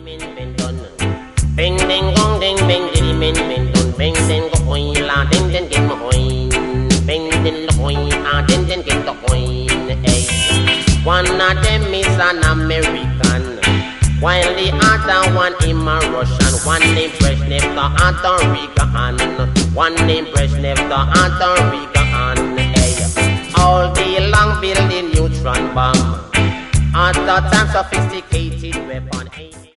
Bing ding gong ding bing diddy min min dun bing ding go oi la ding ding get my oi bing ding the oi ding ding get the oi hey. One of them is an American, while the other one is a Russian. One named Brezhnev, the other Reagan. One named Brezhnev, the other Reagan. Hey. All day long building neutron bomb. At the time sophisticated.